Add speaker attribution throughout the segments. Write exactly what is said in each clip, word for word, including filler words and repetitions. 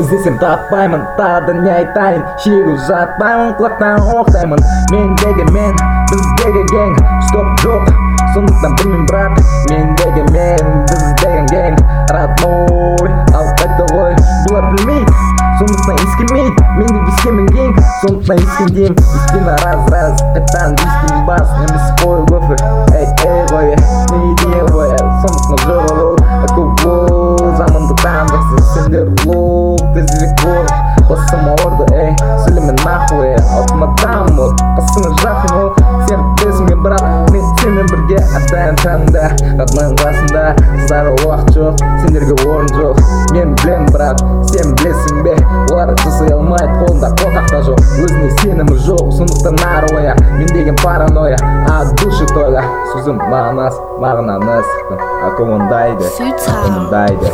Speaker 1: іздесем таппаймын, тағы да не айтайын, шегу жатпаймын, құлақтан оқтаймын. Мендегі мен, біздегі гең, стоп жоқ, сондықтан білмеймін брат. Мендегі мен, біздегі гең, родной, ал қайта ғой, бұлар білмейді, сондықтан ескермейді. Менде вискемін гең, сондықтан ескендейм. Вискені раз-раз, қайтан вискені бас, немес қой көфі. Эй, эй ғой, не идея ғой, сондықтан жоғалу. Әку замандықтан жақсы сендер лук, тезірек бол, басыма орды, эй, сөйлемен нахуй, алтыма дамыл, қасыңа жақын ол. Сен білесің мен брат, мен сенмен бірге әрдайым жаныңда, роднойым қасында. Қыздарға уақыт жоқ, сендерге орын жоқ. Мен білем брат, сен білесің бе, олар жасай алмайды, қолында қорқақта жоқ. Өзіне сенімі жоқ, сондықтан ары оя, мен деген параноя, от души толя. Сөзім мағынас, мағынаны сықты, акомындайды, акомындайды.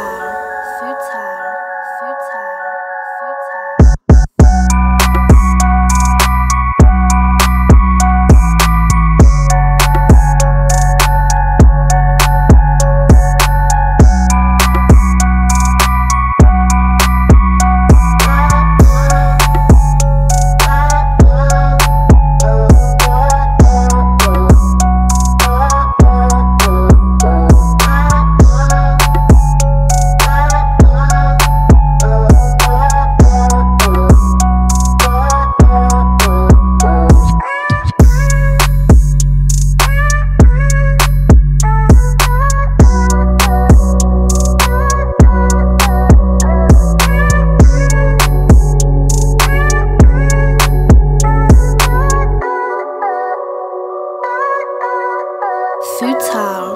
Speaker 2: Futile.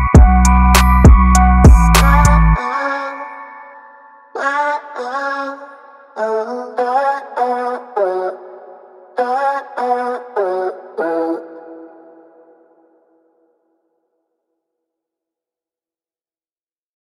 Speaker 3: Wow, wow.